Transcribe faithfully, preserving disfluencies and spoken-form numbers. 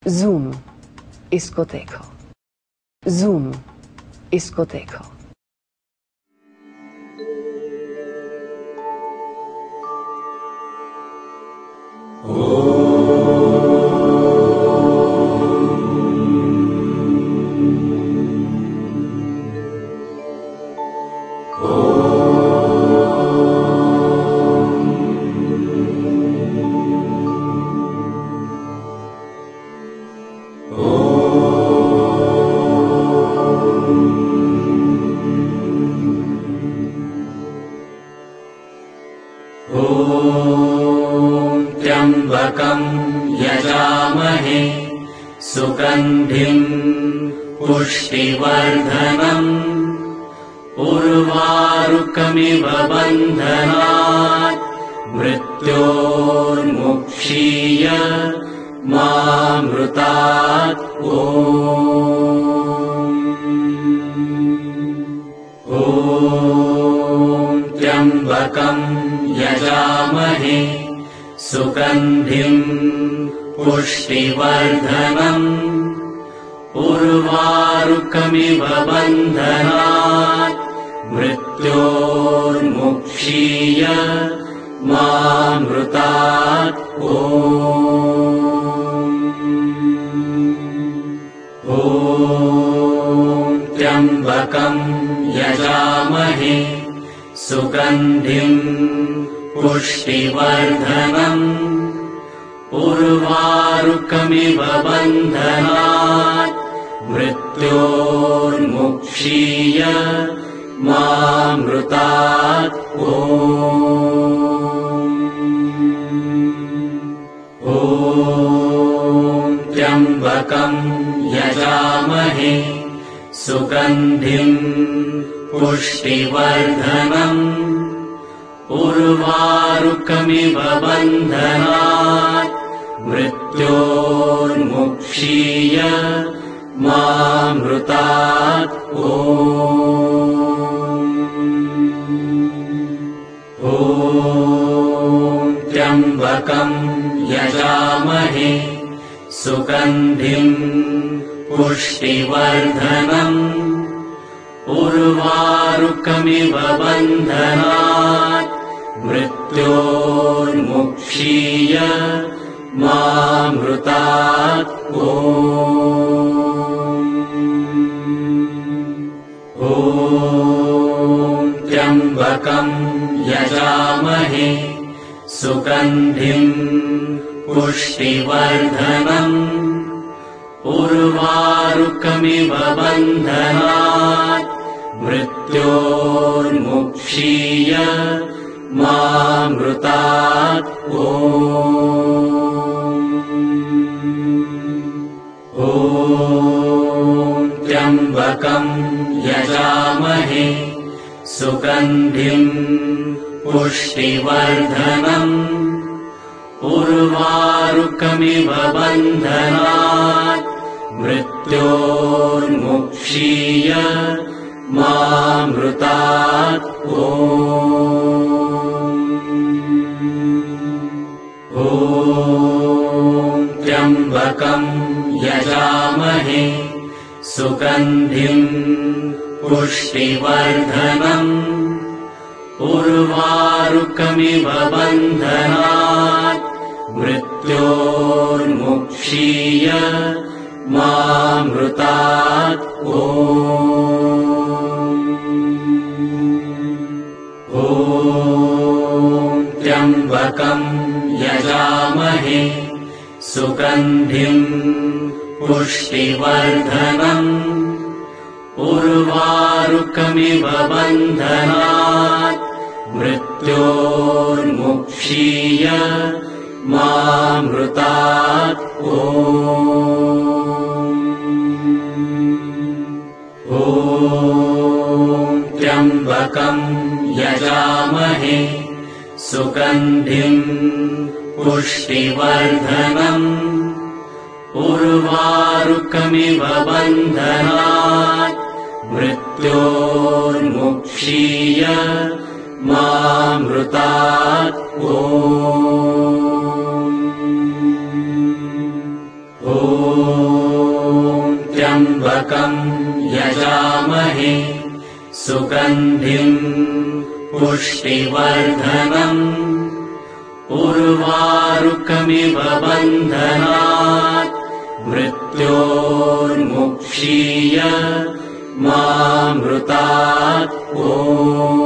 Zoom, iskoteko. Zoom, iskoteko. त्र्यम्बकम् यजामहे सुगन्धिम् पुष्टिवर्धनम् उर्वारुकमिव बन्धनात् मृत्योर्मुक्षीय मामृतात् ॐ त्र्यम्बकम् यजामहे सुगन्धिम् पुष्टिवर्धनम् उर्वारुकमिव बन्धनात् मृत्योर्मुक्षीय मामृतात् ॐ त्र्यम्बकम् यजामहे सुगन्धिम् पुष्टिवर्धनम् उर्वारुकमिव बन्धनात् मृत्योर्मुक्षीय मामृतात् ॐ त्र्यम्बकम् यजामहे सुगन्धिम् पुष्टिवर्धनम् उर्वारुकमिव बन्धनात् मृत्योर्मुक्षीय मामृतात् ॐ त्र्यम्बकम् यजामहे सुगन्धिम् पुष्टिवर्धनम् उर्वारुकमिव बन्धनात् मृत्योर्मुक्षीय मामृतात् ॐ त्र्यम्बकम् यजामहे सुगन्धिम् पुष्टिवर्धनम् उर्वारुकमिव बन्धनात् मृत्योर्मुक्षीय मामृतात् ॐ त्र्यम्बकम् यजामहे सुगन्धिम् पुष्टिवर्धनम् उर्वारुकमिव बन्धनात् मृत्योर्मुक्षीय मामृतात् ॐ त्र्यम्बकम् यजामहे सुगन्धिम् पुष्टिवर्धनम् उर्वारुकमिव बन्धनात् मृत्योर्मुक्षीय मामृतात् ॐ त्र्यम्बकम् यजामहे सुगन्धिम् पुष्टिवर्धनम् उर्वारुकमिव बन्धनात् मृत्योर्मुक्षीय मामृतात् ॐ त्र्यम्बकम् यजामहे सुगन्धिम् पुष्टिवर्धनम् उर्वारुकमिव बन्धनात् मृत्योर्मुक्षीय मामृतात् ॐ त्र्यम्बकम् यजामहे सुगन्धिम् पुष्टिवर्धनम् उर्वारुकमिव बन्धनात् मृत्योर्मुक्षीय मामृतात्। ॐ